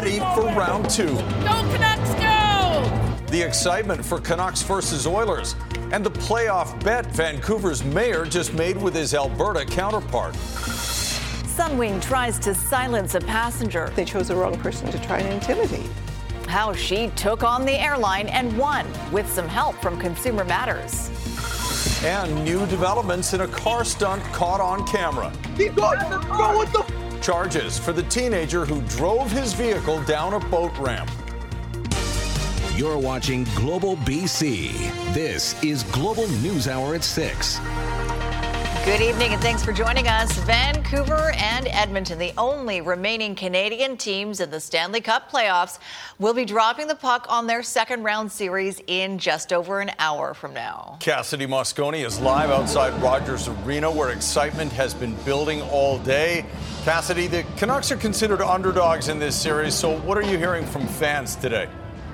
ready for round 2. Go Canucks, go! The excitement for Canucks versus Oilers and the playoff bet Vancouver's mayor just made with his Alberta counterpart. Sunwing tries to silence a passenger. They chose the wrong person to try and intimidate. How she took on the airline and won with some help from Consumer Matters. And new developments in a car stunt caught on camera. Keep going! Go with the... Charges for the teenager who drove his vehicle down a boat ramp. You're watching Global BC. This is Global News Hour at 6. Good evening and thanks for joining us. Vancouver and Edmonton, the only remaining Canadian teams in the Stanley Cup playoffs, will be dropping the puck on their second round series in just over an hour from now. Cassidy Mosconi is live outside Rogers Arena where excitement has been building all day. Cassidy, the Canucks are considered underdogs in this series, so what are you hearing from fans today?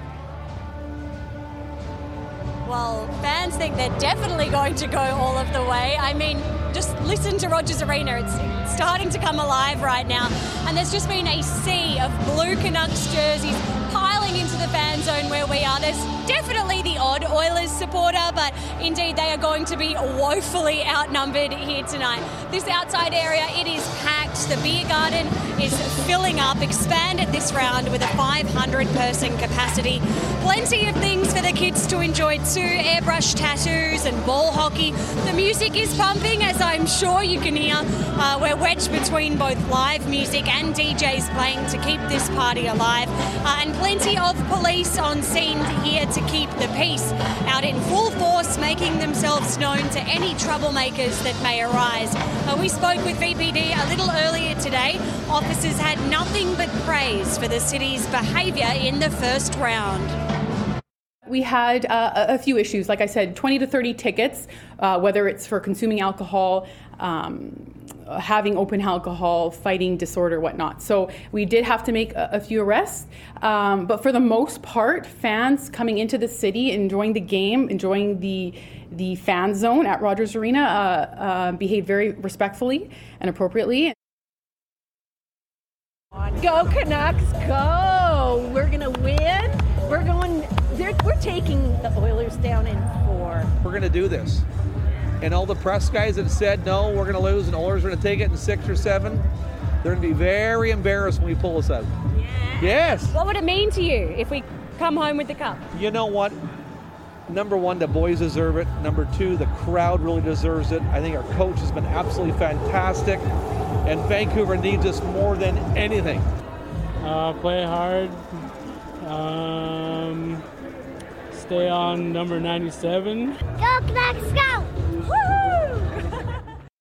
Well, fans think they're definitely going to go all of the way. I mean, just listen to Rogers Arena. It's starting to come alive right now. And there's just been a sea of blue Canucks jerseys piling into the fan zone where we are. There's definitely the odd Oilers supporter, but indeed they are going to be woefully outnumbered here tonight. This outside area, it is packed. The beer garden is filling up, expanded this round with a 500-person capacity. Plenty of things for the kids to enjoy too, airbrush tattoos and ball hockey. The music is pumping, as I'm sure you can hear. We're wedged between both live music and DJs playing to keep this party alive. And plenty of police on scene here to keep the peace, out in full force, making themselves known to any troublemakers that may arise. We spoke with VPD a little earlier today. Officers had nothing but praise for the city's behaviour in the first round. We had a few issues, like I said, 20 to 30 tickets, whether it's for consuming alcohol, having open alcohol, fighting disorder, whatnot. So we did have to make a few arrests, but for the most part, fans coming into the city, enjoying the game, enjoying the fan zone at Rogers Arena, behaved very respectfully and appropriately. Go Canucks, go! We're gonna win. We're taking the Oilers down in 4. We're going to do this. And all the press guys that said, no, we're going to lose and Oilers are going to take it in 6 or 7, they're going to be very embarrassed when we pull this out. Yeah. Yes. What would it mean to you if we come home with the cup? You know what? Number 1, the boys deserve it. Number 2, the crowd really deserves it. I think our coach has been absolutely fantastic. And Vancouver needs us more than anything. Play hard. Stay on number 97. Go Canucks, go! Woohoo!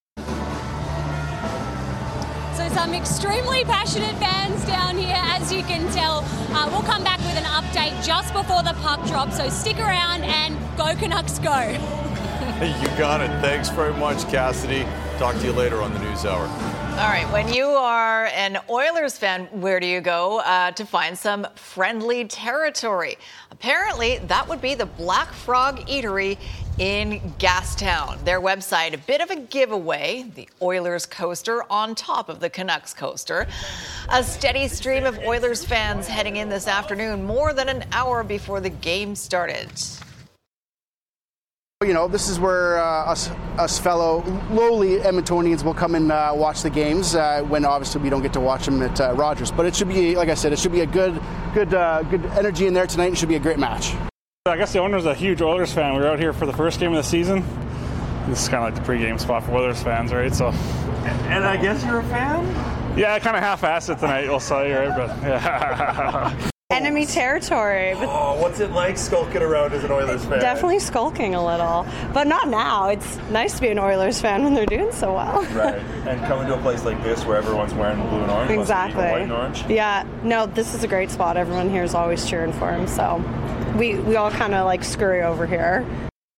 So some extremely passionate fans down here, as you can tell. We'll come back with an update just before the puck drop, so stick around and go Canucks, go! You got it. Thanks very much, Cassidy. Talk to you later on the News Hour. All right, when you are an Oilers fan, where do you go to find some friendly territory? Apparently, that would be the Black Frog Eatery in Gastown. Their website, a bit of a giveaway, the Oilers coaster on top of the Canucks coaster. A steady stream of Oilers fans heading in this afternoon, more than an hour before the game started. You know, this is where us fellow lowly Edmontonians will come and watch the games when obviously we don't get to watch them at Rogers. But it should be, like I said, it should be a good energy in there tonight. It should be a great match. I guess the owner's a huge Oilers fan. We were out here for the first game of the season. This is kind of like the pregame spot for Oilers fans, right? So. And I guess you're a fan? Yeah, I kind of half-assed it tonight, I'll tell you, right? But yeah. Enemy territory. Oh, what's it like skulking around as an Oilers fan? Definitely skulking a little, but not now. It's nice to be an Oilers fan when they're doing so well. Right, and coming to a place like this where everyone's wearing blue and orange, exactly. White and orange. Yeah, no, this is a great spot. Everyone here is always cheering for him, so we all kind of like scurry over here.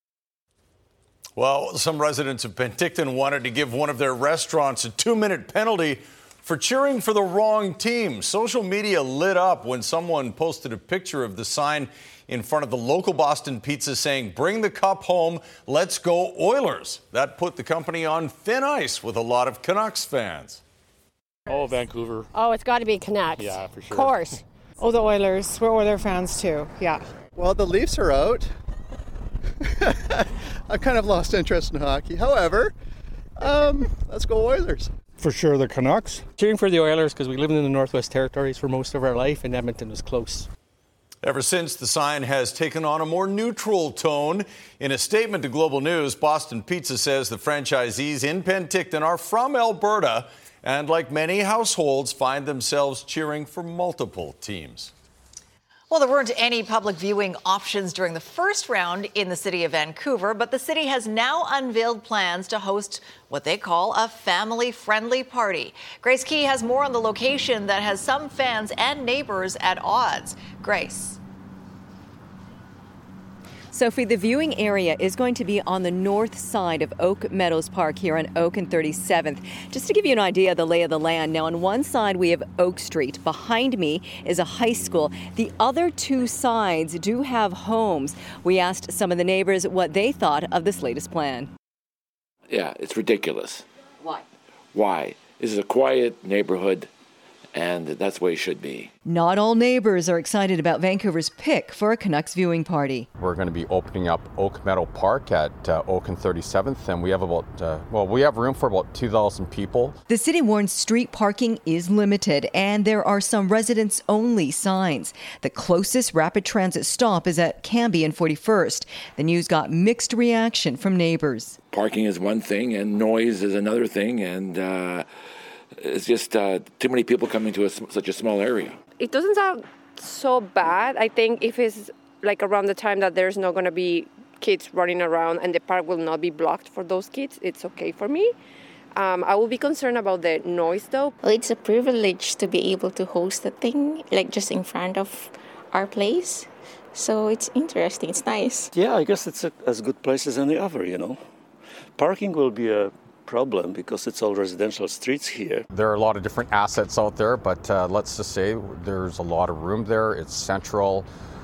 Well, some residents of Penticton wanted to give one of their restaurants a 2-minute penalty for cheering for the wrong team. Social media lit up when someone posted a picture of the sign in front of the local Boston Pizza saying, "Bring the cup home, let's go Oilers." That put the company on thin ice with a lot of Canucks fans. Oh, Vancouver. Oh, it's got to be Canucks. Yeah, for sure. Of course. Oh, the Oilers. We're Oilers fans too, yeah. Well, the Leafs are out. I've kind of lost interest in hockey. However, let's go Oilers. For sure, the Canucks. Cheering for the Oilers because we lived in the Northwest Territories for most of our life, and Edmonton was close. Ever since, the sign has taken on a more neutral tone. In a statement to Global News, Boston Pizza says the franchisees in Penticton are from Alberta and, like many households, find themselves cheering for multiple teams. Well, there weren't any public viewing options during the first round in the city of Vancouver, but the city has now unveiled plans to host what they call a family-friendly party. Grace Key has more on the location that has some fans and neighbors at odds. Grace. Sophie, the viewing area is going to be on the north side of Oak Meadows Park here on Oak and 37th. Just to give you an idea of the lay of the land, now on one side we have Oak Street. Behind me is a high school. The other two sides do have homes. We asked some of the neighbors what they thought of this latest plan. Yeah, it's ridiculous. Why? Why? This is a quiet neighborhood, and that's the way it should be. Not all neighbors are excited about Vancouver's pick for a Canucks viewing party. We're going to be opening up Oak Meadow Park at Oak and 37th, and we have we have room for about 2,000 people. The city warns street parking is limited, and there are some residents-only signs. The closest rapid transit stop is at Cambie and 41st. The news got mixed reaction from neighbors. Parking is one thing, and noise is another thing, and it's just too many people coming to such a small area. It doesn't sound so bad. I think if it's like around the time that there's not going to be kids running around and the park will not be blocked for those kids, it's okay for me. I will be concerned about the noise, though. Well, it's a privilege to be able to host a thing like just in front of our place. So it's interesting. It's nice. Yeah, I guess it's as good place as any other, you know. Parking will be a problem because it's all residential streets here. There are a lot of different assets out there, but let's just say there's a lot of room there. It's central,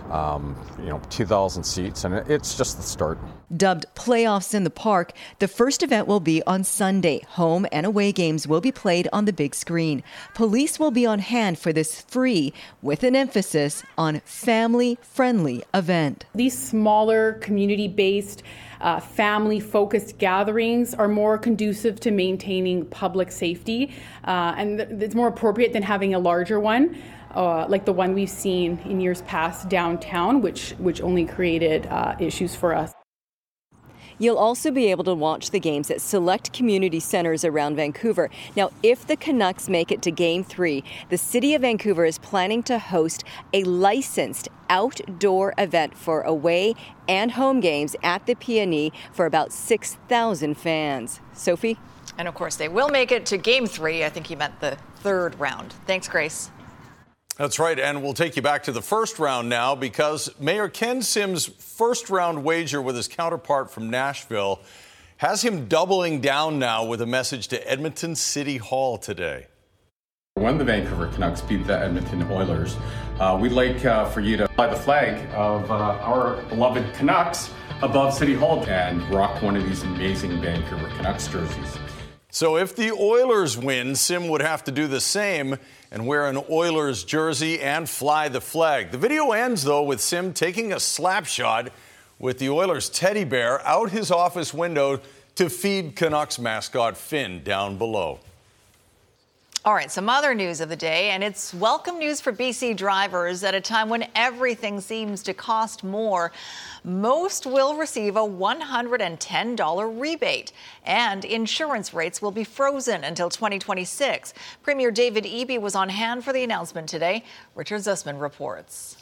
2,000 seats, and it's just the start. Dubbed Playoffs in the Park, the first event will be on Sunday. Home and away games will be played on the big screen. Police will be on hand for this free, with an emphasis on family-friendly event. These smaller, community-based, family-focused gatherings are more conducive to maintaining public safety, and it's more appropriate than having a larger one, like the one we've seen in years past downtown, which only created issues for us. You'll also be able to watch the games at select community centres around Vancouver. Now, if the Canucks make it to Game 3, the City of Vancouver is planning to host a licensed outdoor event for away and home games at the PNE for about 6,000 fans. Sophie? And of course, they will make it to Game 3. I think you meant the third round. Thanks, Grace. That's right, and we'll take you back to the first round now because Mayor Ken Sims' first-round wager with his counterpart from Nashville has him doubling down now with a message to Edmonton City Hall today. When the Vancouver Canucks beat the Edmonton Oilers, we'd like for you to fly the flag of our beloved Canucks above City Hall and rock one of these amazing Vancouver Canucks jerseys. So if the Oilers win, Sim would have to do the same and wear an Oilers jersey and fly the flag. The video ends, though, with Sim taking a slap shot with the Oilers teddy bear out his office window to feed Canucks mascot Finn down below. All right, some other news of the day, and it's welcome news for BC drivers at a time when everything seems to cost more. Most will receive a $110 rebate, and insurance rates will be frozen until 2026. Premier David Eby was on hand for the announcement today. Richard Zussman reports.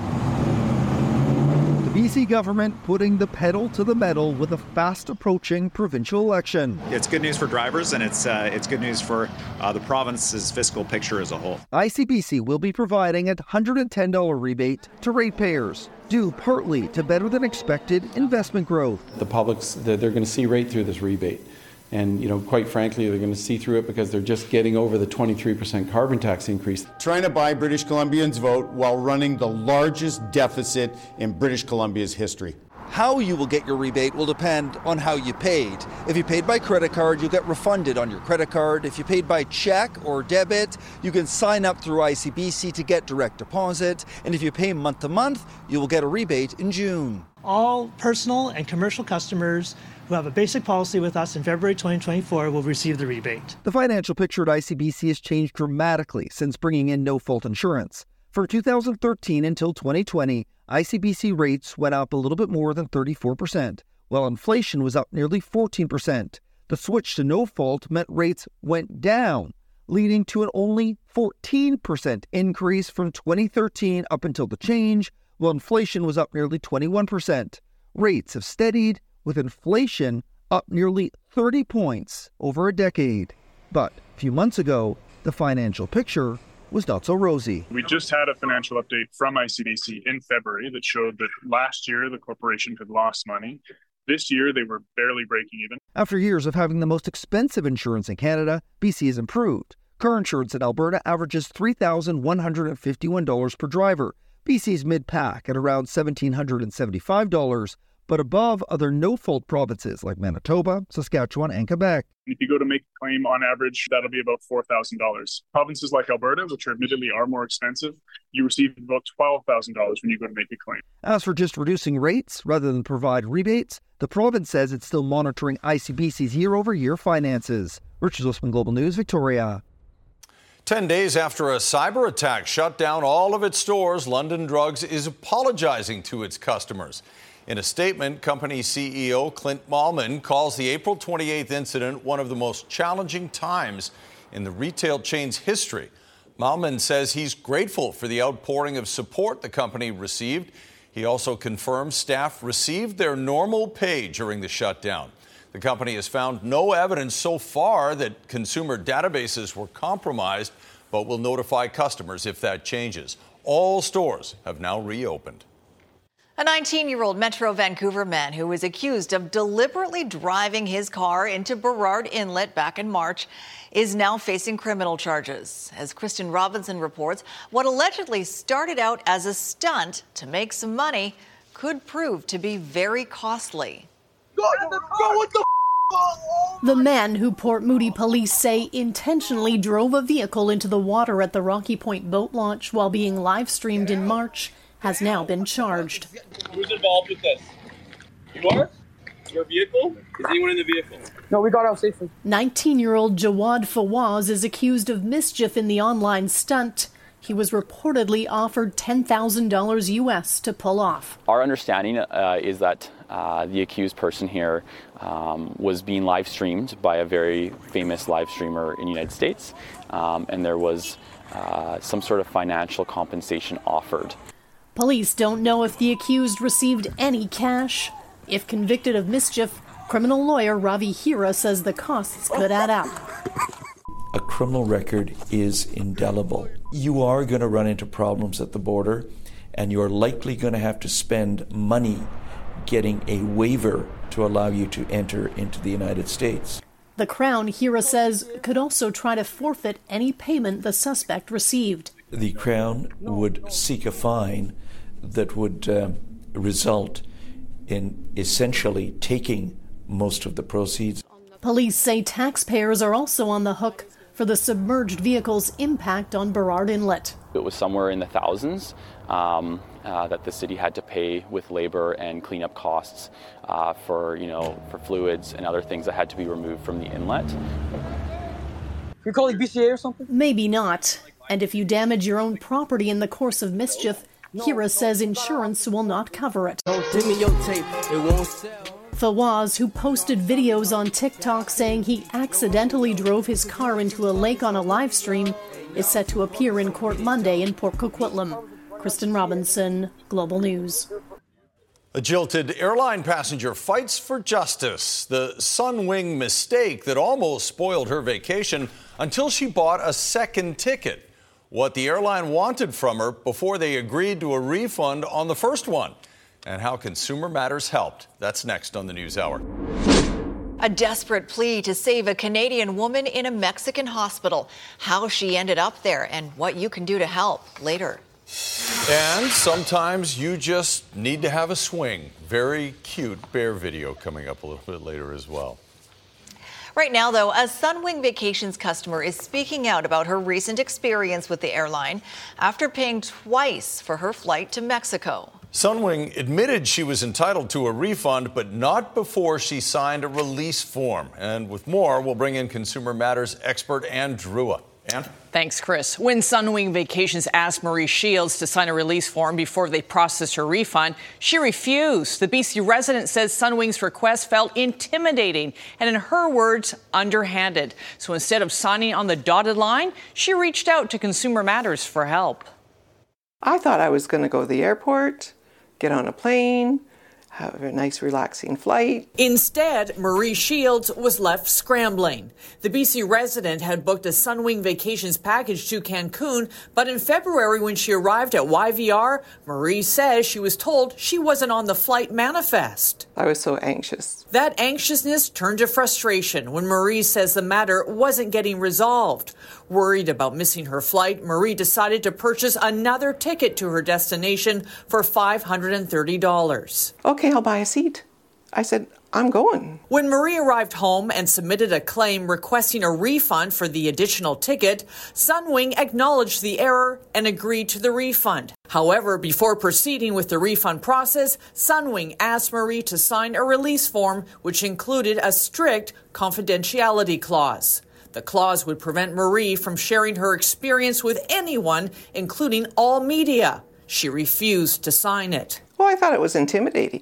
The BC government putting the pedal to the metal with a fast-approaching provincial election. It's good news for drivers, and it's good news for the province's fiscal picture as a whole. ICBC will be providing a $110 rebate to ratepayers, due partly to better-than-expected investment growth. The public's, they're going to see right through this rebate. And, quite frankly, they're going to see through it because they're just getting over the 23% carbon tax increase. Trying to buy British Columbians' vote while running the largest deficit in British Columbia's history. How you will get your rebate will depend on how you paid. If you paid by credit card, you'll get refunded on your credit card. If you paid by check or debit, you can sign up through ICBC to get direct deposit. And if you pay month to month, you will get a rebate in June. All personal and commercial customers who have a basic policy with us in February 2024 will receive the rebate. The financial picture at ICBC has changed dramatically since bringing in no-fault insurance. From 2013 until 2020, ICBC rates went up a little bit more than 34%, while inflation was up nearly 14%. The switch to no-fault meant rates went down, leading to an only 14% increase from 2013 up until the change, while inflation was up nearly 21%. Rates have steadied, with inflation up nearly 30 points over a decade. But a few months ago, the financial picture was not so rosy. We just had a financial update from ICBC in February that showed that last year the corporation had lost money. This year they were barely breaking even. After years of having the most expensive insurance in Canada, BC has improved. Car insurance in Alberta averages $3,151 per driver. BC's mid-pack at around $1,775, but above other no-fault provinces like Manitoba, Saskatchewan, and Quebec. If you go to make a claim, on average, that'll be about $4,000. Provinces like Alberta, which admittedly are more expensive, you receive about $12,000 when you go to make a claim. As for just reducing rates rather than provide rebates, the province says it's still monitoring ICBC's year-over-year finances. Richard Zussman, Global News, Victoria. 10 days after a cyber attack shut down all of its stores, London Drugs is apologizing to its customers. In a statement, company CEO Clint Malman calls the April 28th incident one of the most challenging times in the retail chain's history. Malman says he's grateful for the outpouring of support the company received. He also confirms staff received their normal pay during the shutdown. The company has found no evidence so far that consumer databases were compromised, but will notify customers if that changes. All stores have now reopened. A 19-year-old Metro Vancouver man who was accused of deliberately driving his car into Burrard Inlet back in March is now facing criminal charges. As Kristen Robinson reports, what allegedly started out as a stunt to make some money could prove to be very costly. The man, who Port Moody police say intentionally drove a vehicle into the water at the Rocky Point boat launch while being live streamed in March, has now been charged. Who's involved with this? You are? Your vehicle? Is anyone in the vehicle? No, we got out safely. 19-year-old Jawad Fawaz is accused of mischief in the online stunt. He was reportedly offered $10,000 U.S. to pull off. Our understanding is that the accused person here was being live streamed by a very famous live streamer in the United States, and there was some sort of financial compensation offered. Police don't know if the accused received any cash. If convicted of mischief, criminal lawyer Ravi Hira says the costs could add up. A criminal record is indelible. You are going to run into problems at the border, and you're likely going to have to spend money getting a waiver to allow you to enter into the United States. The Crown, Hira says, could also try to forfeit any payment the suspect received. The Crown would seek a fine that would result in essentially taking most of the proceeds. Police say taxpayers are also on the hook for the submerged vehicle's impact on Burrard Inlet. It was somewhere in the thousands that the city had to pay with labor and cleanup costs for fluids and other things that had to be removed from the inlet. You're calling BCA or something? Maybe not. And if you damage your own property in the course of mischief, Hira says insurance will not cover it. Give me your tape, it won't sell. Fawaz, who posted videos on TikTok saying he accidentally drove his car into a lake on a live stream, is set to appear in court Monday in Port Coquitlam. Kristen Robinson, Global News. A jilted airline passenger fights for justice. The Sunwing mistake that almost spoiled her vacation until she bought a second ticket. What the airline wanted from her before they agreed to a refund on the first one. And how Consumer Matters helped. That's next on the NewsHour. A desperate plea to save a Canadian woman in a Mexican hospital. How she ended up there and what you can do to help later. And sometimes you just need to have a swing. Very cute bear video coming up a little bit later as well. Right now, though, a Sunwing Vacations customer is speaking out about her recent experience with the airline after paying twice for her flight to Mexico. Sunwing admitted she was entitled to a refund, but not before she signed a release form. And with more, we'll bring in Consumer Matters expert Ann Drua. Ann? Thanks, Chris. When Sunwing Vacations asked Marie Shields to sign a release form before they processed her refund, she refused. The BC resident says Sunwing's request felt intimidating and, in her words, underhanded. So instead of signing on the dotted line, she reached out to Consumer Matters for help. I thought I was going to go to the airport, get on a plane, have a nice relaxing flight. Instead, Marie Shields was left scrambling. The BC resident had booked a Sunwing Vacations package to Cancun, but in February when she arrived at YVR, Marie says she was told she wasn't on the flight manifest. I was so anxious. That anxiousness turned to frustration when Marie says the matter wasn't getting resolved. Worried about missing her flight, Marie decided to purchase another ticket to her destination for $530. Okay, I'll buy a seat. I said, I'm going. When Marie arrived home and submitted a claim requesting a refund for the additional ticket, Sunwing acknowledged the error and agreed to the refund. However, before proceeding with the refund process, Sunwing asked Marie to sign a release form, which included a strict confidentiality clause. The clause would prevent Marie from sharing her experience with anyone, including all media. She refused to sign it. Well, I thought it was intimidating.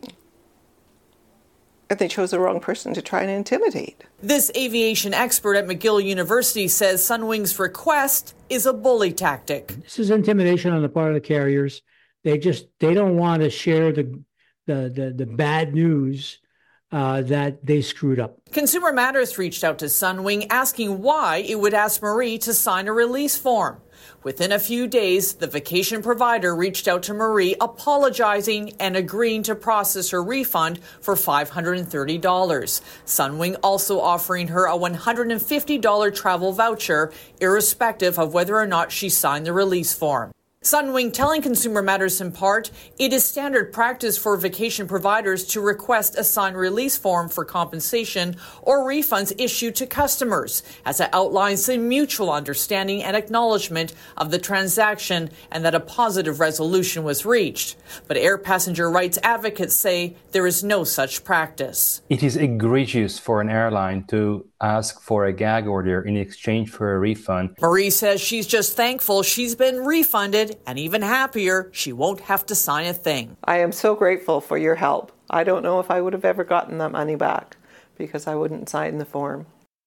And they chose the wrong person to try and intimidate. This aviation expert at McGill University says Sunwing's request is a bully tactic. This is intimidation on the part of the carriers. They don't want to share the bad news that they screwed up. Consumer Matters reached out to Sunwing asking why it would ask Marie to sign a release form. Within a few days, the vacation provider reached out to Marie apologizing and agreeing to process her refund for $530. Sunwing also offering her a $150 travel voucher, irrespective of whether or not she signed the release form. Sunwing telling Consumer Matters in part, it is standard practice for vacation providers to request a signed release form for compensation or refunds issued to customers, as it outlines the mutual understanding and acknowledgement of the transaction and that a positive resolution was reached. But air passenger rights advocates say there is no such practice. It is egregious for an airline to ask for a gag order in exchange for a refund. Marie says she's just thankful she's been refunded and even happier she won't have to sign a thing. I am so grateful for your help. I don't know if I would have ever gotten that money back because I wouldn't sign the form.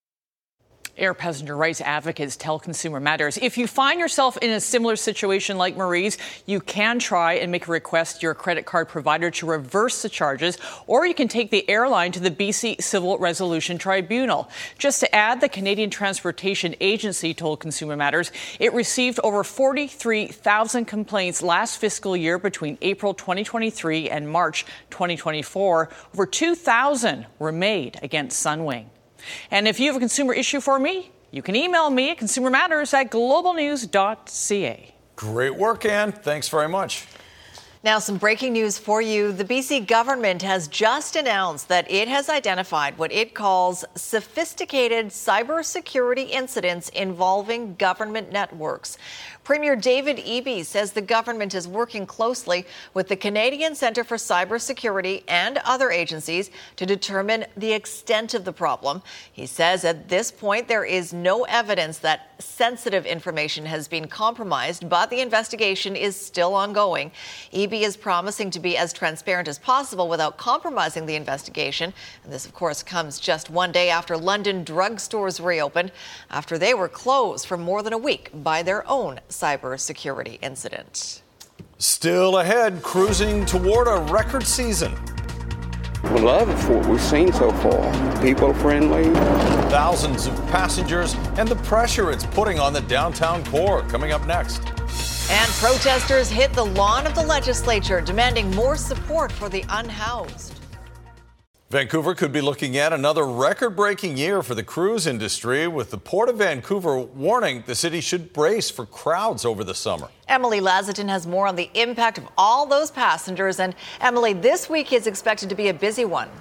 Air passenger rights advocates tell Consumer Matters, if you find yourself in a similar situation like Marie's, you can try and make a request to your credit card provider to reverse the charges, or you can take the airline to the BC Civil Resolution Tribunal. Just to add, the Canadian Transportation Agency told Consumer Matters it received over 43,000 complaints last fiscal year between April 2023 and March 2024. Over 2,000 were made against Sunwing. And if you have a consumer issue for me, you can email me at consumermatters@globalnews.ca. Great work, Ann. Thanks very much. Now, some breaking news for you. The BC government has just announced that it has identified what it calls sophisticated cybersecurity incidents involving government networks. Premier David Eby says the government is working closely with the Canadian Centre for Cybersecurity and other agencies to determine the extent of the problem. He says at this point there is no evidence that sensitive information has been compromised, but the investigation is still ongoing. Eby is promising to be as transparent as possible without compromising the investigation. And this, of course, comes just one day after London drugstores reopened after they were closed for more than a week by their own cybersecurity incident. Still ahead, cruising toward a record season. We love what we've seen so far. People friendly. Thousands of passengers and the pressure it's putting on the downtown core. Coming up next. And protesters hit the lawn of the legislature, demanding more support for the unhoused. Vancouver could be looking at another record-breaking year for the cruise industry, with the Port of Vancouver warning the city should brace for crowds over the summer. Emily Lazatin has more on the impact of all those passengers. And Emily, this week is expected to be a busy one.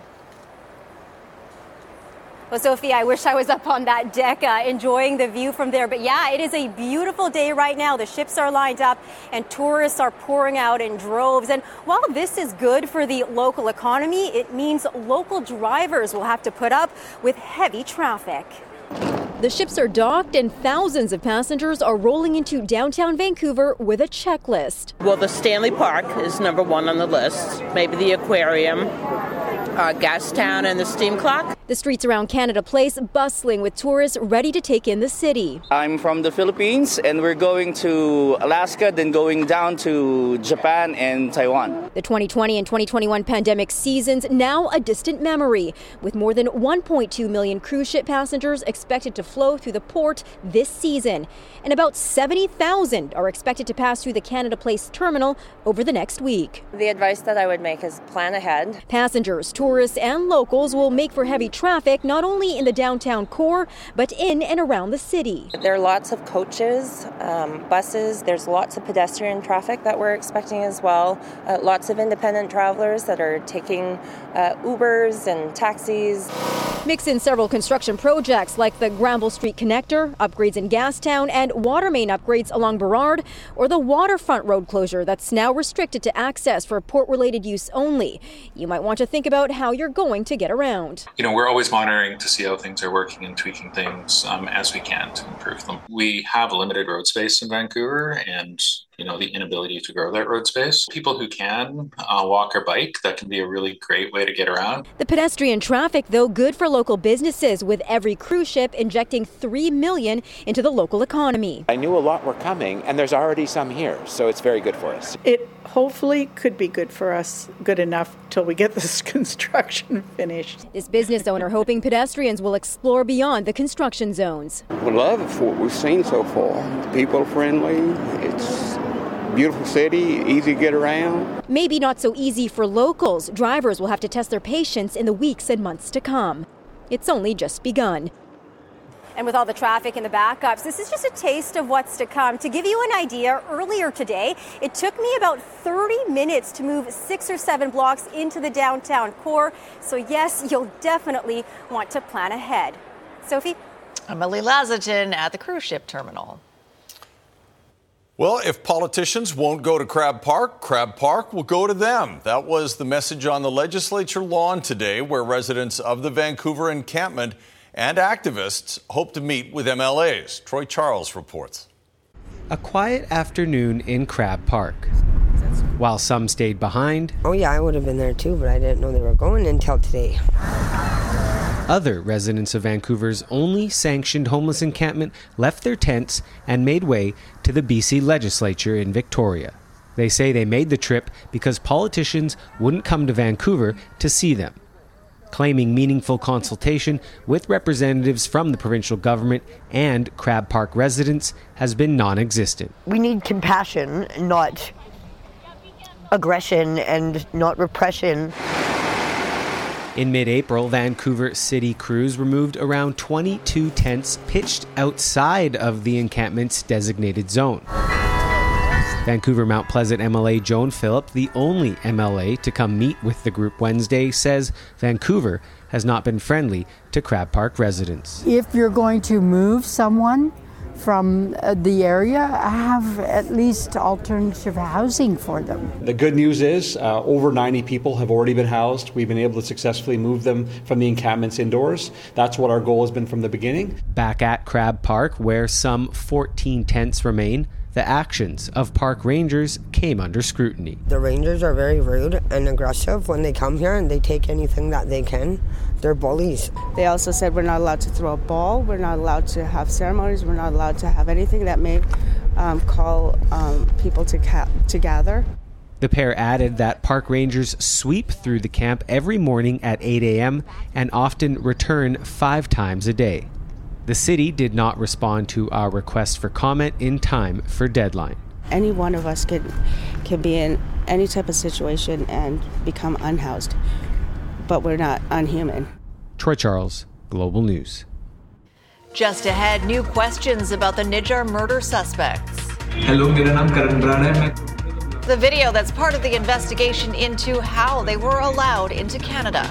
Well, Sophie, I wish I was up on that deck enjoying the view from there. But yeah, it is a beautiful day right now. The ships are lined up and tourists are pouring out in droves. And while this is good for the local economy, it means local drivers will have to put up with heavy traffic. The ships are docked and thousands of passengers are rolling into downtown Vancouver with a checklist. Well, the Stanley Park is number one on the list. Maybe the aquarium, Gastown, and the steam clock. The streets around Canada Place bustling with tourists ready to take in the city. I'm from the Philippines and we're going to Alaska, then going down to Japan and Taiwan. The 2020 and 2021 pandemic seasons now a distant memory, with more than 1.2 million cruise ship passengers expected to flow through the port this season. And about 70,000 are expected to pass through the Canada Place terminal over the next week. The advice that I would make is plan ahead. Passengers, tourists, and locals will make for heavy traffic not only in the downtown core, but in and around the city. There are lots of coaches, buses. There's lots of pedestrian traffic that we're expecting as well. Lots of independent travelers that are taking Ubers and taxis. Mix in several construction projects like the Granville Street Connector, upgrades in Gastown, and water main upgrades along Burrard, or the waterfront road closure that's now restricted to access for port-related use only. You might want to think about how you're going to get around. We're always monitoring to see how things are working and tweaking things as we can to improve them. We have limited road space in Vancouver and the inability to grow that road space. People who can walk or bike, that can be a really great way to get around. The pedestrian traffic, though, good for local businesses, with every cruise ship injecting $3 million into the local economy. I knew a lot were coming, and there's already some here, so it's very good for us. It hopefully could be good for us, good enough till we get this construction finished. This business owner hoping pedestrians will explore beyond the construction zones. We love what we've seen so far. People friendly, it's beautiful city, easy to get around. Maybe not so easy for locals. Drivers will have to test their patience in the weeks and months to come. It's only just begun. And with all the traffic and the backups, this is just a taste of what's to come. To give you an idea, earlier today, it took me about 30 minutes to move 6 or 7 blocks into the downtown core. So yes, you'll definitely want to plan ahead. Sophie? Emily Lazatin at the cruise ship terminal. Well, if politicians won't go to Crab Park will go to them. That was the message on the legislature lawn today, where residents of the Vancouver encampment and activists hope to meet with MLAs. Troy Charles reports. A quiet afternoon in Crab Park. While some stayed behind. Oh yeah, I would have been there too, but I didn't know they were going until today. Other residents of Vancouver's only sanctioned homeless encampment left their tents and made way to the BC legislature in Victoria. They say they made the trip because politicians wouldn't come to Vancouver to see them, claiming meaningful consultation with representatives from the provincial government and Crab Park residents has been non-existent. We need compassion, not aggression and not repression. In mid-April, Vancouver City Crews removed around 22 tents pitched outside of the encampment's designated zone. Vancouver Mount Pleasant MLA Joan Phillip, the only MLA to come meet with the group Wednesday, says Vancouver has not been friendly to Crab Park residents. If you're going to move someone from the area, have at least alternative housing for them. The good news is over 90 people have already been housed. We've been able to successfully move them from the encampments indoors. That's what our goal has been from the beginning. Back at Crab Park, where some 14 tents remain, the actions of park rangers came under scrutiny. The rangers are very rude and aggressive when they come here, and they take anything that they can. They're bullies. They also said we're not allowed to throw a ball, we're not allowed to have ceremonies, we're not allowed to have anything that may call people to gather. The pair added that park rangers sweep through the camp every morning at 8 a.m. and often return 5 times a day. The city did not respond to our request for comment in time for deadline. Any one of us can be in any type of situation and become unhoused. but we're not unhuman. Troy Charles, Global News. Just ahead, new questions about the Nijjar murder suspects. Hello, मेरा नाम करण ब्राण है. The video that's part of the investigation into how they were allowed into Canada.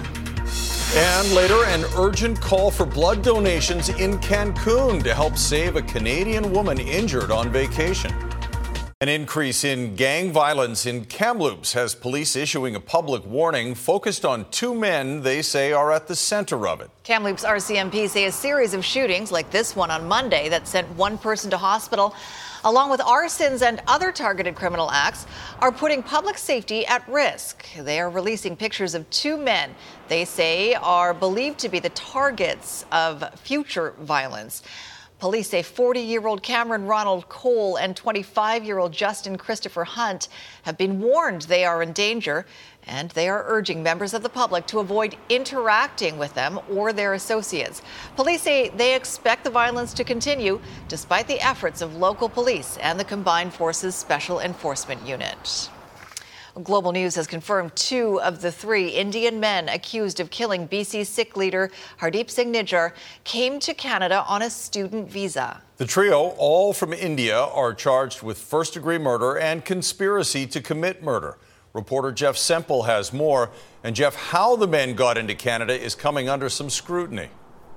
And later, an urgent call for blood donations in Cancun to help save a Canadian woman injured on vacation. An increase in gang violence in Kamloops has police issuing a public warning focused on two men they say are at the center of it. Kamloops RCMP say a series of shootings like this one on Monday that sent one person to hospital, along with arsons and other targeted criminal acts, are putting public safety at risk. They are releasing pictures of two men they say are believed to be the targets of future violence. Police say 40-year-old Cameron Ronald Cole and 25-year-old Justin Christopher Hunt have been warned they are in danger, and they are urging members of the public to avoid interacting with them or their associates. Police say they expect the violence to continue despite the efforts of local police and the Combined Forces Special Enforcement Unit. Global News has confirmed two of the three Indian men accused of killing BC Sikh leader Hardeep Singh Nijjar came to Canada on a student visa. The trio, all from India, are charged with first-degree murder and conspiracy to commit murder. Reporter Jeff Semple has more. And Jeff, how the men got into Canada is coming under some scrutiny.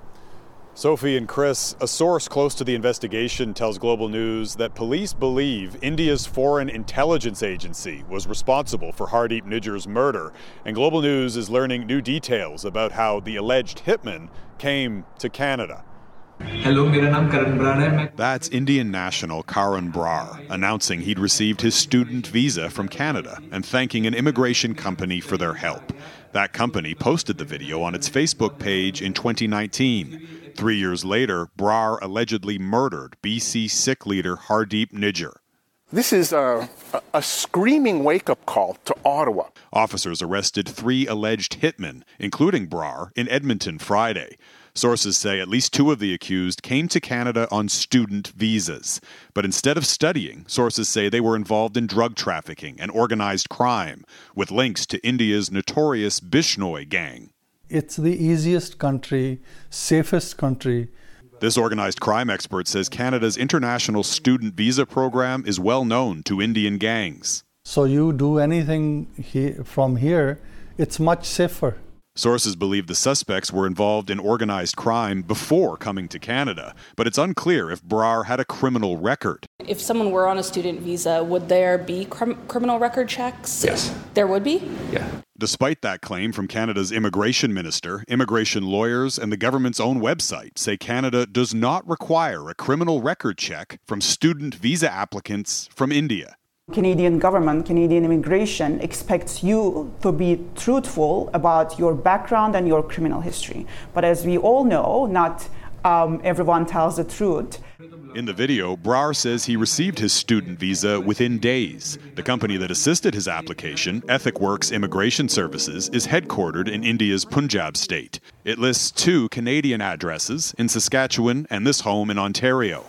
Sophie and Chris, a source close to the investigation tells Global News that police believe India's Foreign Intelligence Agency was responsible for Hardeep Nijjar's murder. And Global News is learning new details about how the alleged hitman came to Canada. Hello, मेरा नाम करण ब्राण है. That's Indian national Karan Brar announcing he'd received his student visa from Canada and thanking an immigration company for their help. That company posted the video on its Facebook page in 2019. 3 years later, Brar allegedly murdered BC Sikh leader Hardeep Nijjar. This is a screaming wake-up call to Ottawa. Officers arrested 3 alleged hitmen, including Brar, in Edmonton Friday. Sources say at least 2 of the accused came to Canada on student visas. But instead of studying, sources say they were involved in drug trafficking and organized crime, with links to India's notorious Bishnoi gang. It's the easiest country, safest country. This organized crime expert says Canada's international student visa program is well known to Indian gangs. So you do anything from here, it's much safer. Sources believe the suspects were involved in organized crime before coming to Canada, but it's unclear if Brar had a criminal record. If someone were on a student visa, would there be criminal record checks? Yes. There would be? Yeah. Despite that claim from Canada's immigration minister, immigration lawyers and the government's own website say Canada does not require a criminal record check from student visa applicants from India. Canadian government, Canadian immigration expects you to be truthful about your background and your criminal history. But as we all know, not everyone tells the truth. In the video, Brar says he received his student visa within days. The company that assisted his application, EthicWorks Immigration Services, is headquartered in India's Punjab state. It lists 2 Canadian addresses in Saskatchewan and this home in Ontario.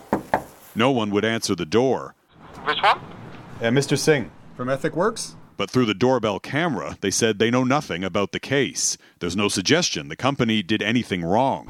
No one would answer the door. Which one? Mr. Singh, from EthicWorks? But through the doorbell camera, they said they know nothing about the case. There's no suggestion the company did anything wrong.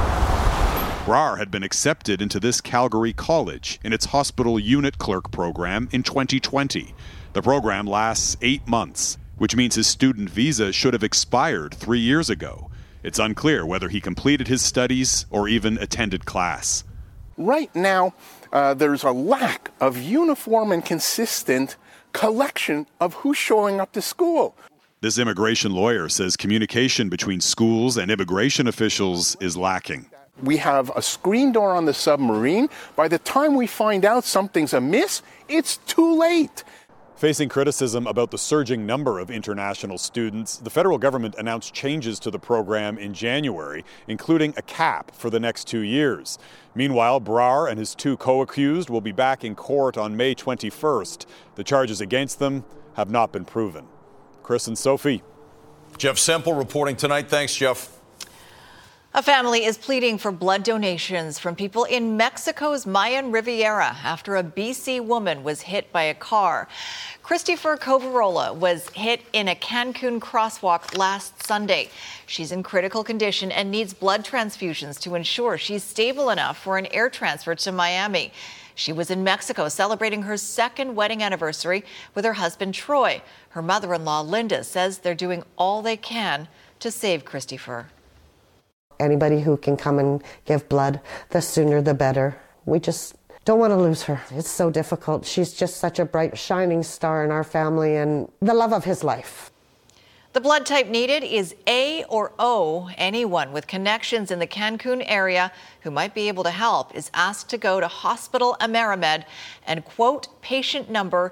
Brar had been accepted into this Calgary college in its hospital unit clerk program in 2020. The program lasts 8 months, which means his student visa should have expired 3 years ago. It's unclear whether he completed his studies or even attended class. Right now, there's a lack of uniform and consistent collection of who's showing up to school. This immigration lawyer says communication between schools and immigration officials is lacking. We have a screen door on the submarine. By the time we find out something's amiss, it's too late. Facing criticism about the surging number of international students, the federal government announced changes to the program in January, including a cap for the next 2 years. Meanwhile, Brar and his 2 co-accused will be back in court on May 21st. The charges against them have not been proven. Chris and Sophie. Jeff Semple reporting tonight. Thanks, Jeff. A family is pleading for blood donations from people in Mexico's Mayan Riviera after a BC woman was hit by a car. Christopher Covarola was hit in a Cancun crosswalk last Sunday. She's in critical condition and needs blood transfusions to ensure she's stable enough for an air transfer to Miami. She was in Mexico celebrating her second wedding anniversary with her husband, Troy. Her mother-in-law, Linda, says they're doing all they can to save Christopher. Anybody who can come and give blood, the sooner the better. We just don't want to lose her. It's so difficult. She's just such a bright, shining star in our family and the love of his life. The blood type needed is A or O. Anyone with connections in the Cancun area who might be able to help is asked to go to Hospital Amerimed and quote patient number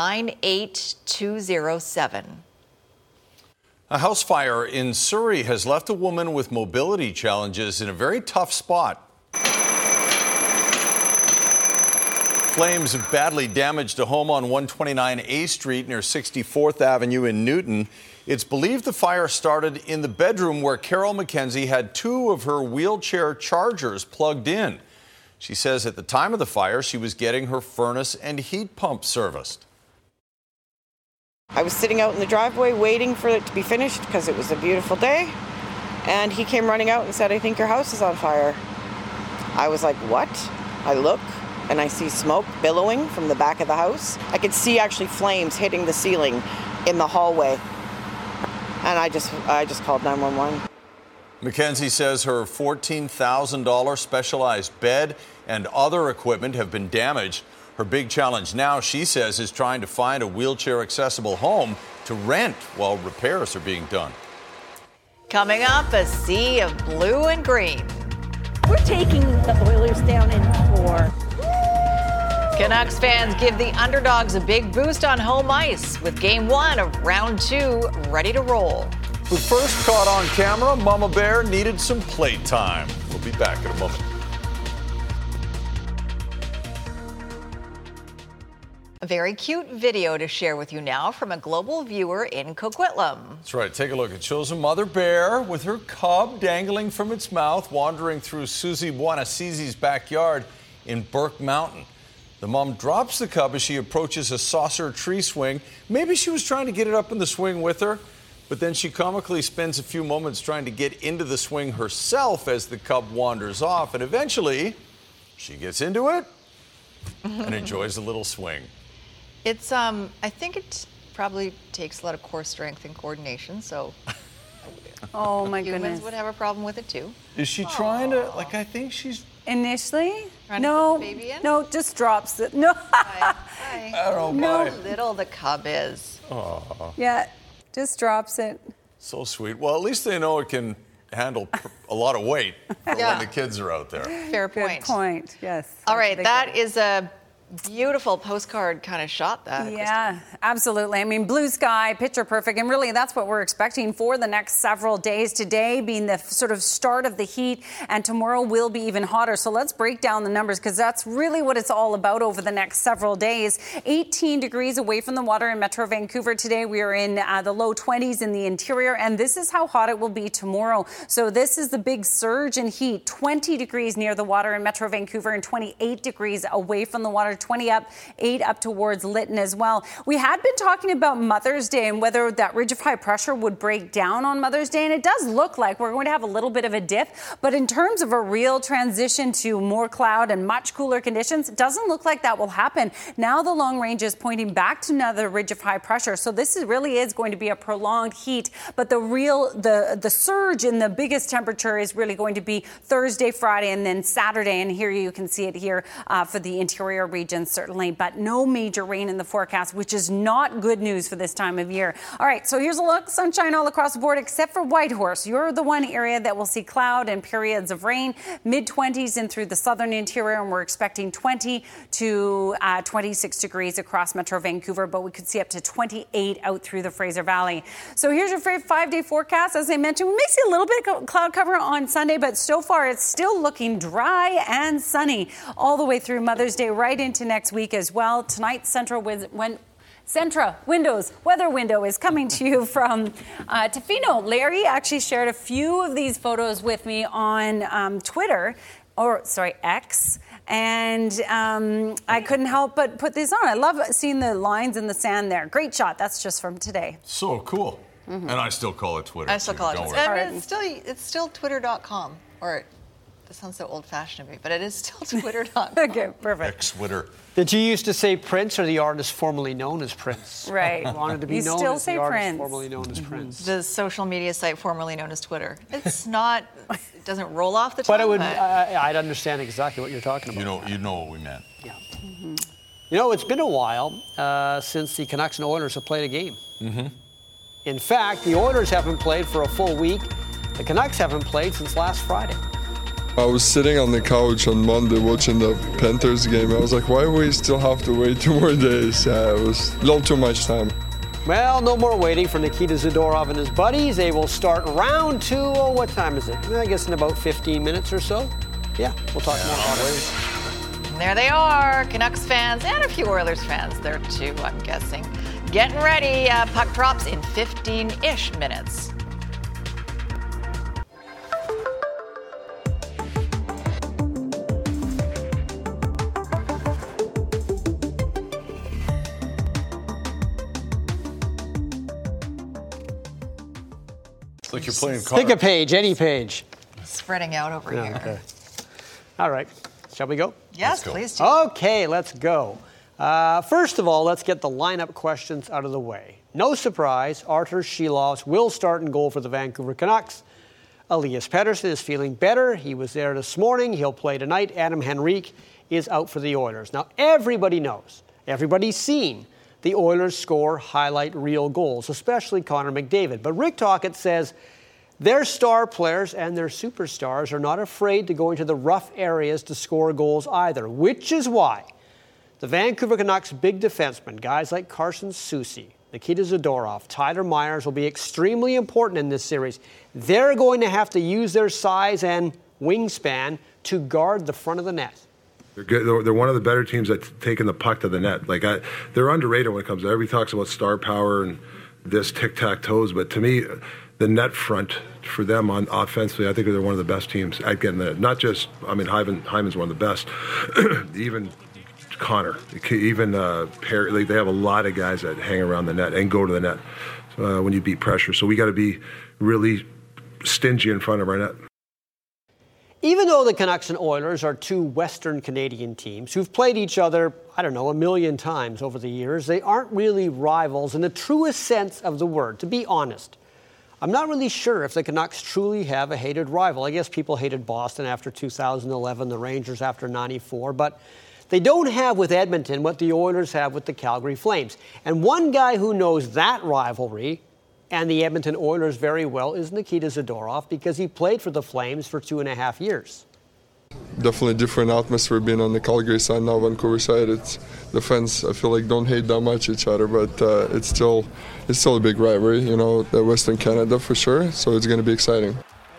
98207. A house fire in Surrey has left a woman with mobility challenges in a very tough spot. Flames have badly damaged a home on 129A Street near 64th Avenue in Newton. It's believed the fire started in the bedroom where Carol McKenzie had two of her wheelchair chargers plugged in. She says at the time of the fire, she was getting her furnace and heat pump serviced. I was sitting out in the driveway waiting for it to be finished because it was a beautiful day. And he came running out and said, "I think your house is on fire." I was like, "What?" I look and I see smoke billowing from the back of the house. I could see actually flames hitting the ceiling in the hallway. And I just called 911. McKenzie says her $14,000 specialized bed and other equipment have been damaged. Her big challenge now, she says, is trying to find a wheelchair-accessible home to rent while repairs are being done. Coming up, a sea of blue and green. We're taking the Oilers down in 4. Canucks fans give the underdogs a big boost on home ice with Game 1 of Round 2 ready to roll. But first caught on camera, Mama Bear needed some playtime. We'll be back in a moment. A very cute video to share with you now from a global viewer in Coquitlam. That's right. Take a look. It shows a mother bear with her cub dangling from its mouth, wandering through Susie Buonasisi's backyard in Burke Mountain. The mom drops the cub as she approaches a saucer tree swing. Maybe she was trying to get it up in the swing with her, but then she comically spends a few moments trying to get into the swing herself as the cub wanders off, and eventually she gets into it and enjoys a little swing. It's, I think it probably takes a lot of core strength and coordination, so oh my humans goodness. would have a problem with it too. Is she trying to, like, I think she's... Initially? Trying to No, put the baby in? no, just drops it. No. Hi. I don't know No. why. How little the cub is. Aw, Yeah, just drops it. so sweet. Well, at least they know it can handle a lot of weight for Yeah. when the kids are out there. Fair point. Good point, yes. All right, that is a beautiful postcard kind of shot that. Yeah, absolutely. I mean, blue sky, picture perfect. And really, that's what we're expecting for the next several days. Today being the sort of start of the heat, and tomorrow will be even hotter. So let's break down the numbers, because that's really what it's all about over the next several days. 18 degrees away from the water in Metro Vancouver today. We are in the low 20s in the interior, and this is how hot it will be tomorrow. So this is the big surge in heat. 20 degrees near the water in Metro Vancouver and 28 degrees away from the water. 20 up, 8 up towards Lytton as well. We had been talking about Mother's Day and whether that ridge of high pressure would break down on Mother's Day, and it does look like we're going to have a little bit of a dip, but in terms of a real transition to more cloud and much cooler conditions, it doesn't look like that will happen. Now the long range is pointing back to another ridge of high pressure, so this really is going to be a prolonged heat, but the surge in the biggest temperature is really going to be Thursday, Friday, and then Saturday, and here you can see it here for the interior regions certainly, but no major rain in the forecast, which is not good news for this time of year. All right, so here's a look. Sunshine all across the board except for Whitehorse. You're the one area that will see cloud and periods of rain, mid-20s in through the southern interior, and we're expecting 20 to 26 degrees across Metro Vancouver, but we could see up to 28 out through the Fraser Valley. So here's your 5-day forecast. As I mentioned, we may see a little bit of cloud cover on Sunday, but so far it's still looking dry and sunny all the way through Mother's Day right into next week as well. Tonight, central wind Centra Windows Weather Window is coming to you from Tofino. Larry actually shared a few of these photos with me on X. And I couldn't help but put these on. I love seeing the lines in the sand there. Great shot. That's just from today. So cool. And I still call it Twitter. I still call it Don't Twitter. worry. I mean, it's still twitter.com. Or that sounds so old-fashioned to me, but it is still twitter.com. Okay, perfect. X-Twitter. Did you used to say Prince or the artist formerly known as Prince? Right. Wanted to be You known still as say the artist Prince. formerly known as Prince. The social media site formerly known as Twitter. It's not, it doesn't roll off the tongue. But it would, I'd understand exactly what you're talking about. You know what we meant. Yeah. You know, it's been a while since the Canucks and Oilers have played a game. In fact, the Oilers haven't played for a full week. The Canucks haven't played since last Friday. I was sitting on the couch on Monday watching the Panthers game. I was like, why do we still have to wait 2 more days? It was a little too much time. Well, no more waiting for Nikita Zadorov and his buddies. They will start round 2. Oh, what time is it? I guess in about 15 minutes or so. Yeah, we'll talk more about it. And there they are, Canucks fans and a few Oilers fans there too, I'm guessing. Getting ready. Puck drops in 15-ish minutes. It's like you're playing cards. Pick a page, any page. Spreading out over here. Okay. All right. Shall we go? Yes, please do. Okay, let's go. First of all, let's get the lineup questions out of the way. No surprise, Artur Silovs will start in goal for the Vancouver Canucks. Elias Pettersson is feeling better. He was there this morning. He'll play tonight. Adam Henrique is out for the Oilers. Now, everybody knows, everybody's seen the Oilers score highlight reel goals, especially Connor McDavid. But Rick Tocchet says their star players and their superstars are not afraid to go into the rough areas to score goals either, which is why the Vancouver Canucks' big defensemen, guys like Carson Soucy, Nikita Zadorov, Tyler Myers, will be extremely important in this series. They're going to have to use their size and wingspan to guard the front of the net. They're good. They're one of the better teams that's taken the puck to the net. They're underrated when it comes to everybody talks about star power and this tic-tac-toes, but to me, the net front for them on offensively, I think they're one of the best teams at getting the net. Not just, Hyman's one of the best. Even Connor, even Perry, they have a lot of guys that hang around the net and go to the net when you beat pressure. So we got to be really stingy in front of our net. Even though the Canucks and Oilers are two Western Canadian teams who've played each other, a million times over the years, they aren't really rivals in the truest sense of the word, to be honest. I'm not really sure if the Canucks truly have a hated rival. I guess people hated Boston after 2011, the Rangers after 94, but they don't have with Edmonton what the Oilers have with the Calgary Flames. And one guy who knows that rivalry and the Edmonton Oilers very well is Nikita Zadorov, because he played for the Flames for 2.5 years. Definitely different atmosphere being on the Calgary side now, Vancouver side. It's the fans, I feel like, don't hate that much each other, but it's still a big rivalry, the Western Canada for sure. So it's going to be exciting.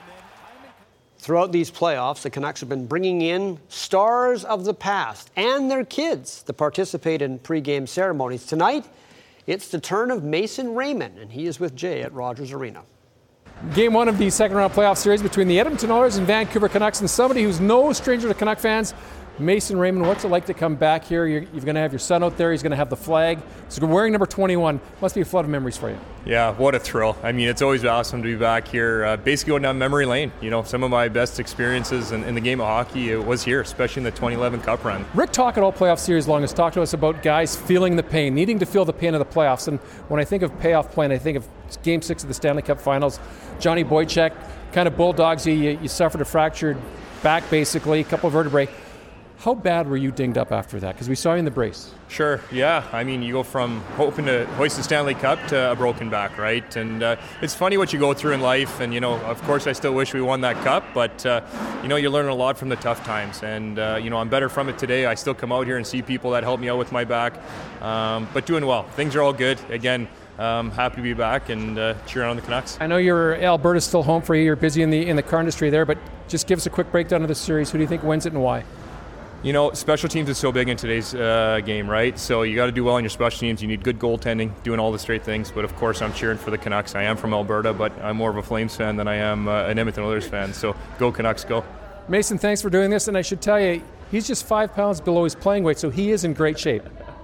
Throughout these playoffs, the Canucks have been bringing in stars of the past and their kids to participate in pregame ceremonies. Tonight, it's the turn of Mason Raymond, and he is with Jay at Rogers Arena. Game 1 of the second-round playoff series between the Edmonton Oilers and Vancouver Canucks, and somebody who's no stranger to Canuck fans, Mason Raymond. What's it like to come back here? You're going to have your son out there. He's going to have the flag. He's wearing number 21. Must be a flood of memories for you. Yeah, what a thrill. It's always awesome to be back here, basically going down memory lane. Some of my best experiences in the game of hockey was here, especially in the 2011 Cup run. Rick Tocchet, all playoff series long, has talked to us about guys feeling the pain, needing to feel the pain of the playoffs. And when I think of payoff playing, I think of Game 6 of the Stanley Cup Finals. Johnny Boychuk kind of bulldogs you. You suffered a fractured back, basically, a couple of vertebrae. How bad were you dinged up after that? Because we saw you in the brace. Sure, yeah. You go from hoping to hoist the Stanley Cup to a broken back, right? And it's funny what you go through in life. And, of course, I still wish we won that cup. But, you learn a lot from the tough times. And, I'm better from it today. I still come out here and see people that help me out with my back. But doing well. Things are all good. Again, happy to be back and cheering on the Canucks. I know Alberta's still home for you. You're busy in the car industry there. But just give us a quick breakdown of the series. Who do you think wins it and why? You know, special teams is so big in today's game, right? So you got to do well on your special teams. You need good goaltending, doing all the straight things. But of course, I'm cheering for the Canucks. I am from Alberta, but I'm more of a Flames fan than I am an Edmonton Oilers fan. So go Canucks, go. Mason, thanks for doing this. And I should tell you, he's just 5 pounds below his playing weight, so he is in great shape.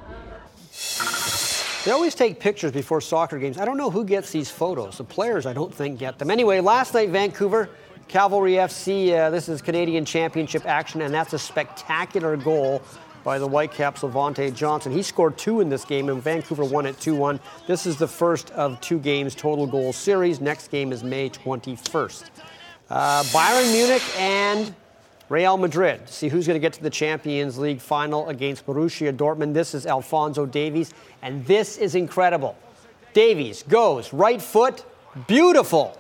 They always take pictures before soccer games. I don't know who gets these photos. The players, I don't think, get them. Anyway, last night, Vancouver, Cavalry FC, this is Canadian Championship action, and that's a spectacular goal by the Whitecaps' Levante Johnson. He scored 2 in this game, and Vancouver won it 2-1. This is the first of 2 games total goal series. Next game is May 21st. Bayern Munich and Real Madrid. See who's going to get to the Champions League final against Borussia Dortmund. This is Alphonso Davies, and this is incredible. Davies goes right foot, beautiful.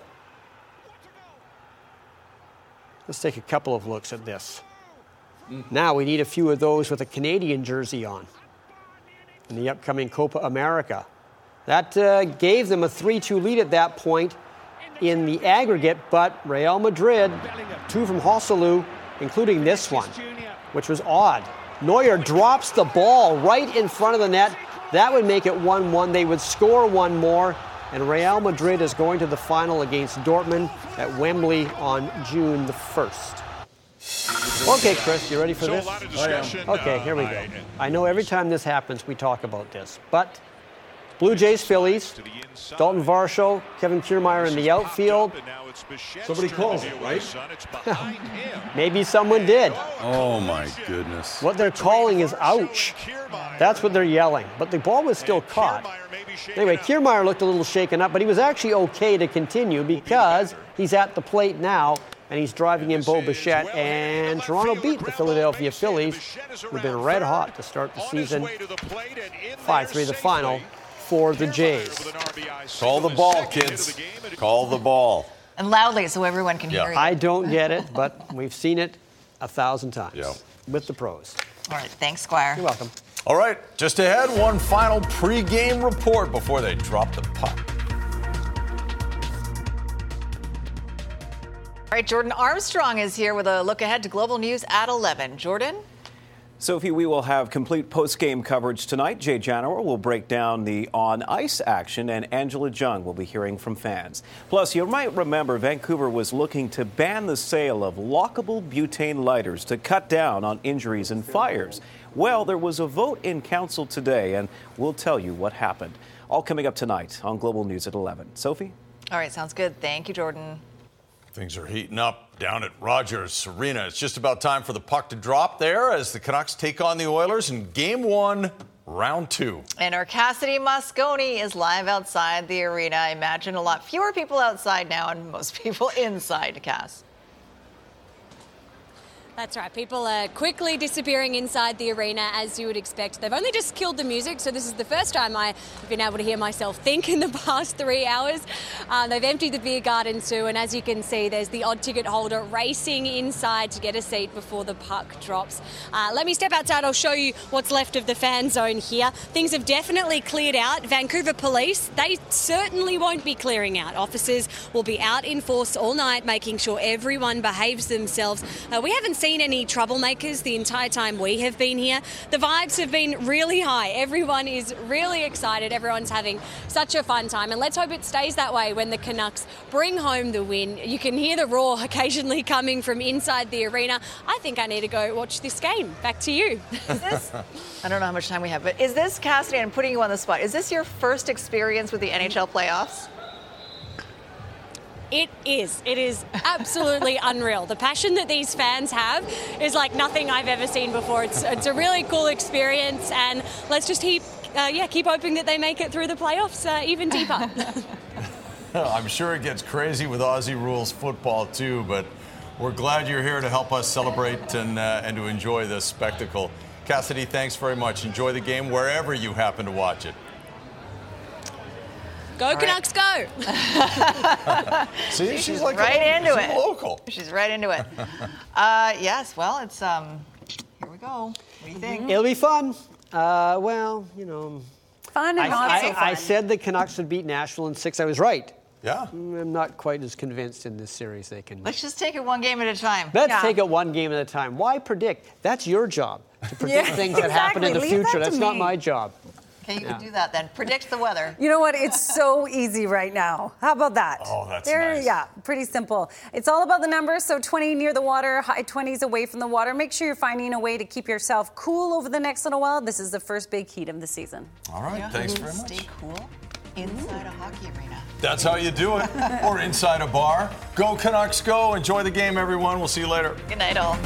Let's take a couple of looks at this. Now we need a few of those with a Canadian jersey on in the upcoming Copa America. That gave them a 3-2 lead at that point in the aggregate, but Real Madrid, 2 from Hosselu, including this one, which was odd. Neuer drops the ball right in front of the net. That would make it 1-1. They would score 1 more, and Real Madrid is going to the final against Dortmund at Wembley on June the 1st. Okay, Chris, you ready for this? Okay, here we go. I know every time this happens, we talk about this, but Blue Jays, Phillies, Dalton Varsho, Kevin Kiermaier in the outfield. Somebody called, right? Maybe someone did. Oh, my goodness. What they're calling is ouch. That's what they're yelling. But the ball was still caught. Anyway, Kiermaier looked a little shaken up, but he was actually okay to continue because he's at the plate now, and he's driving in Bo Bichette, and Toronto beat the Philadelphia Phillies, who've been red hot to start the season. 5-3 the final for the Jays. Call the ball, kids. Call the ball. And loudly so everyone can hear you. I don't get it, but we've seen it 1,000 times with the pros. All right, thanks, Squire. You're welcome. All right, just ahead, one final pregame report before they drop the puck. All right, Jordan Armstrong is here with a look ahead to Global News at 11. Jordan? Sophie, we will have complete post-game coverage tonight. Jay Janower will break down the on-ice action, and Angela Jung will be hearing from fans. Plus, you might remember Vancouver was looking to ban the sale of lockable butane lighters to cut down on injuries and fires. Well, there was a vote in council today, and we'll tell you what happened. All coming up tonight on Global News at 11. Sophie? All right, sounds good. Thank you, Jordan. Things are heating up down at Rogers Arena. It's just about time for the puck to drop there as the Canucks take on the Oilers in Game 1, Round 2. And our Cassidy Mosconi is live outside the arena. I imagine a lot fewer people outside now and most people inside, Cass. That's right. People are quickly disappearing inside the arena, as you would expect. They've only just killed the music, so this is the first time I've been able to hear myself think in the past 3 hours. They've emptied the beer garden too, and as you can see, there's the odd ticket holder racing inside to get a seat before the puck drops. Let me step outside. I'll show you what's left of the fan zone here. Things have definitely cleared out. Vancouver Police, they certainly won't be clearing out. Officers will be out in force all night, making sure everyone behaves themselves. We haven't seen any troublemakers the entire time we have been here. The vibes have been really high. Everyone is really excited. Everyone's having such a fun time, and let's hope it stays that way when the Canucks bring home the win. You can hear the roar occasionally coming from inside the arena. I think I need to go watch this game. Back to you. Is this, I don't know how much time we have, but is this, Cassidy, I'm putting you on the spot, is this your first experience with the NHL playoffs? It is. It is absolutely unreal. The passion that these fans have is like nothing I've ever seen before. It's a really cool experience, and let's just keep hoping that they make it through the playoffs even deeper. I'm sure it gets crazy with Aussie rules football too, but we're glad you're here to help us celebrate and to enjoy this spectacle. Cassidy, thanks very much. Enjoy the game wherever you happen to watch it. Go Canucks, go! See, she's like right into it. Local. She's right into it. Yes, well, it's here we go. What do you think? It'll be fun. Well, you know, fun and not so fun. I said the Canucks would beat Nashville in 6. I was right. Yeah. I'm not quite as convinced in this series they can. Let's just take it one game at a time. Let's take it one game at a time. Why predict? That's your job, to predict things that happen in the future. That's not my job. Okay, you can do that then. Predict the weather. You know what? It's so easy right now. How about that? Oh, that's nice. Yeah, pretty simple. It's all about the numbers. So 20 near the water, high 20s away from the water. Make sure you're finding a way to keep yourself cool over the next little while. This is the first big heat of the season. All right, thanks very much. Stay cool inside a hockey arena. That's how you do it. Or inside a bar. Go Canucks, go. Enjoy the game, everyone. We'll see you later. Good night, all.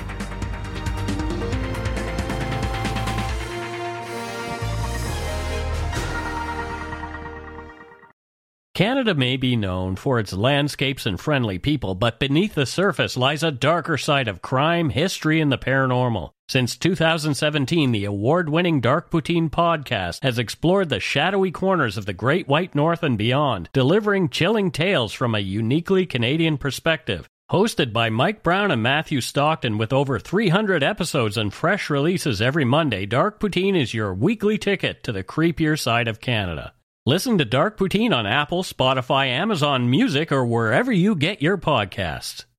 Canada may be known for its landscapes and friendly people, but beneath the surface lies a darker side of crime, history, and the paranormal. Since 2017, the award-winning Dark Poutine podcast has explored the shadowy corners of the Great White North and beyond, delivering chilling tales from a uniquely Canadian perspective. Hosted by Mike Brown and Matthew Stockton with over 300 episodes and fresh releases every Monday, Dark Poutine is your weekly ticket to the creepier side of Canada. Listen to Dark Poutine on Apple, Spotify, Amazon Music, or wherever you get your podcasts.